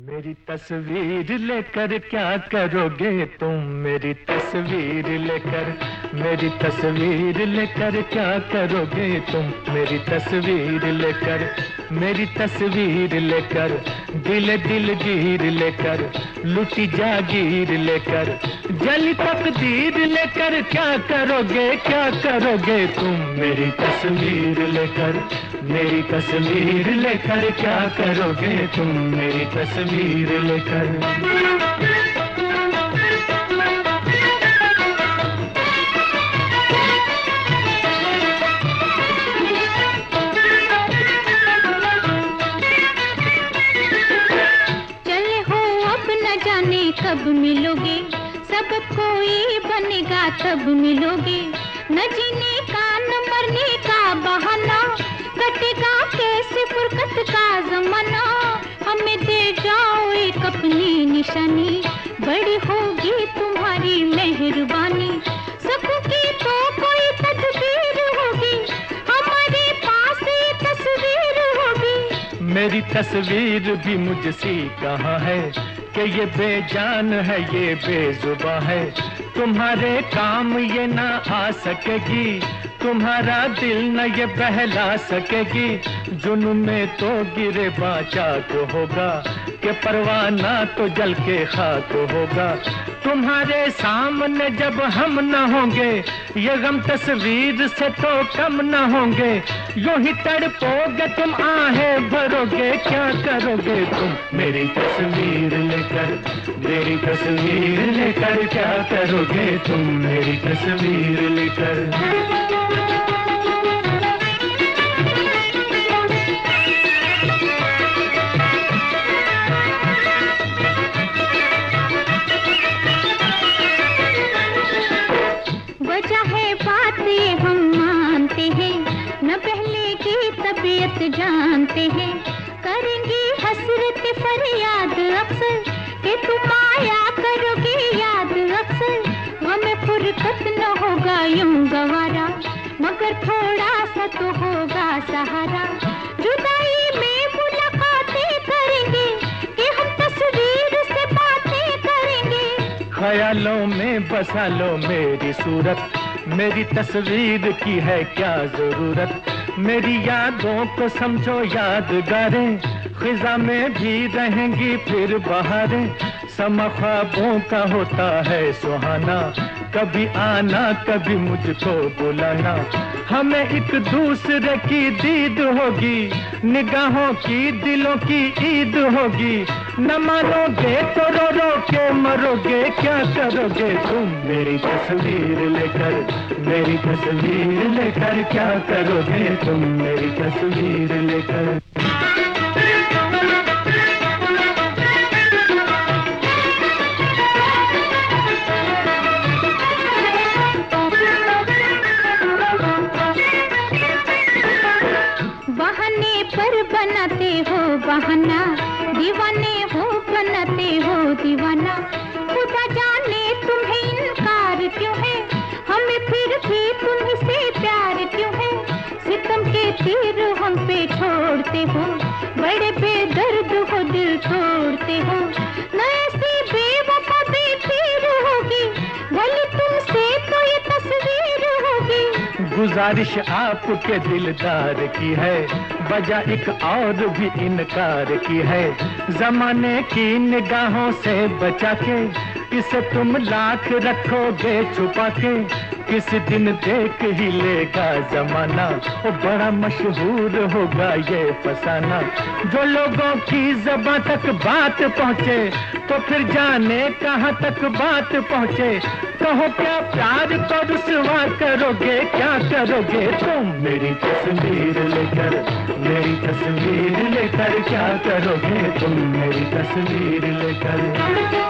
मेरी तस्वीर लेकर क्या करोगे तुम? मेरी तस्वीर लेकर, मेरी तस्वीर लेकर क्या करोगे तुम? मेरी तस्वीर लेकर, मेरी तस्वीर लेकर, दिल दिल गिर लेकर, लुटी जागीर लेकर, जली तकदीर लेकर क्या करोगे, क्या करोगे तुम? मेरी तस्वीर लेकर, मेरी तस्वीर लेकर क्या करोगे तुम? मेरी तस्वीर लेकर। चले हो अब न जाने कब मिलोगे, सबब कोई बनेगा तब मिलोगे। न जीने का न मरने का बहाना, कटेगा कैसे फुरकत का जमाना। हमें दे जाओ एक अपनी निशानी, बड़ी होगी तुम्हारी मेहरबानी। सबकी तो कोई तदबीर होगी, हमारे पास ये तस्वीर होगी। मेरी तस्वीर भी मुझसी कहाँ है कि ये बेजान है, ये बेजुबां है। तुम्हारे काम ये ना आ सकेगी, तुम्हारा दिल न ये बहला सकेगी। जुनून में तो गिरे बाचा को होगा, कि परवाना तो जल के खाक होगा। तुम्हारे सामने जब हम न होंगे, ये गम तस्वीर से तो कम न होंगे। यूं ही तड़पोगे तुम, आहें भरोगे, क्या करोगे तुम? मेरी तस्वीर लेकर, मेरी तस्वीर लेकर क्या करोगे तुम? मेरी तस्वीर लेकर। हम मानते हैं, न पहले की तबीयत जानते हैं। करेंगे हसरत फरियाद अक्सर, कि तुम आया करोगे याद अक्सर। हमें फुरकत न होगा यूं गवारा, मगर थोड़ा सा तो होगा सहारा। जुदाई में मुलाकातें करेंगे, कि हम तस्वीर से बातें करेंगे। ख्यालों में बसा लो मेरी सूरत, मेरी तस्वीर की है क्या जरूरत। मेरी यादों को समझो यादगारें, खिजा में भी रहेंगी फिर बहारें। समा ख्वाबों का होता है सुहाना, कभी आना कभी मुझको बुलाना। हमें एक दूसरे की दीद होगी, निगाहों की दिलों की ईद होगी। न मानोगे तो रो रो के मरोगे, क्या करोगे तुम? मेरी तस्वीर लेकर, मेरी तस्वीर लेकर क्या करोगे तुम? मेरी तस्वीर लेकर। बहाने पर बनाते हो बहाना, दीवाने हो बनाते हो दीवाना। खुदा जाने तुम्हें इनकार क्यों है, हमें फिर भी तुमसे प्यार क्यों है। सितम के तीर हम पे छोड़ते हो, बड़े बेदर्द हो दिल तोड़ते हो। न ऐसी बेवफा बेपीर होगी, भले तुमसे तो ये तस्वीर होगी। गुजारिश आपके दिलदार की है, बजा एक और भी इनकार की है। जमाने की निगाहों से बचा के, इसे तुम लाख रखोगे छुपा के। किस दिन देख ही लेगा जमाना, वो बड़ा मशहूर होगा ये फसाना। जो लोगों की ज़बां तक बात पहुँचे, तो फिर जाने कहाँ तक बात पहुँचे। कहो क्या प्यार को रुसवा करोगे, क्या करोगे तुम? मेरी तस्वीर लेकर, मेरी तस्वीर लेकर क्या करोगे तुम? मेरी तस्वीर लेकर।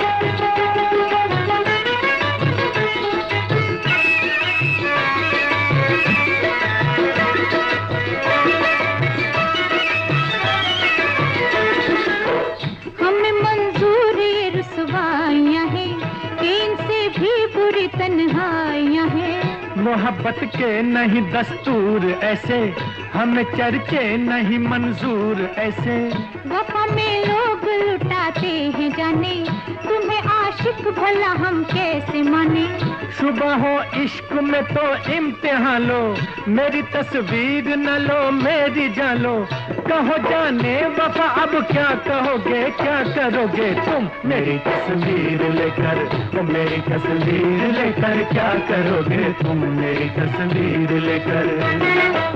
हमें मंजूर ये रुसवाइयाँ हैं, कि इनसे भी बुरी तन्हाइयाँ हैं। मोहब्बत के नहीं दस्तूर ऐसे, हमें चर्चे नहीं मंजूर ऐसे। वफा में लोग लुटाते हैं जाने, तुम्हें आशिक भला हम कैसे माने। सुबह हो इश्क में तो इम्तिहान लो, मेरी तस्वीर न लो मेरी जान लो। कहो जाने वफा अब क्या कहोगे, क्या करोगे तुम मेरी तस्वीर लेकर, ओ मेरी तस्वीर लेकर क्या करोगे तुम मेरी तस्वीर लेकर।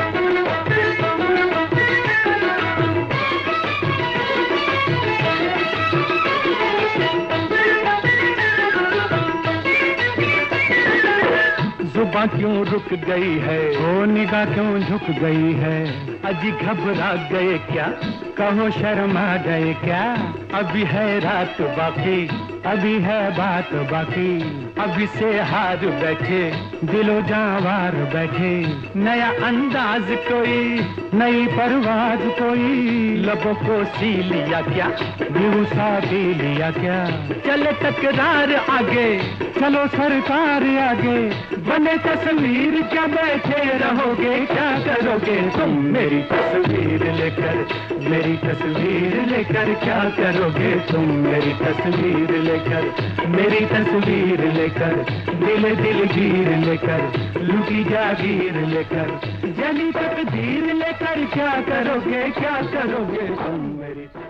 जुबां क्यों रुक गई है, ओ निगाह क्यों झुक गई है। अजी घबरा गए क्या, कहो शर्मा गए क्या। अभी है रात बाकी, अभी है बात बाकी। अभी से हार बैठे, दिलो जावार बैठे। नया अंदाज कोई, नई परवाज कोई। लबों को सी लिया क्या, यूं सा पी लिया क्या। चले तकरार आगे, चलो सरकार आगे। बने तस्वीर क्या बैठे रहोगे, क्या करोगे तुम मेरी तस्वीर लेकर, मेरी तस्वीर लेकर क्या करोगे तुम मेरी तस्वीर लेकर, मेरी तस्वीर लेकर। दिल दिलगीर लेकर, लुटी जागीर लेकर, जली तकदीर लेकर क्या करोगे, क्या करोगे तुम मेरी